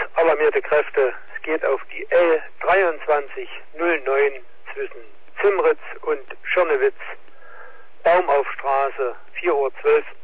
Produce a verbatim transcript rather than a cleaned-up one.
alarmierte Kräfte. Es geht auf die L dreiundzwanzig null neun zwischen Zimritz und Schirnewitz, Baumaufstraße, vier Uhr zwölf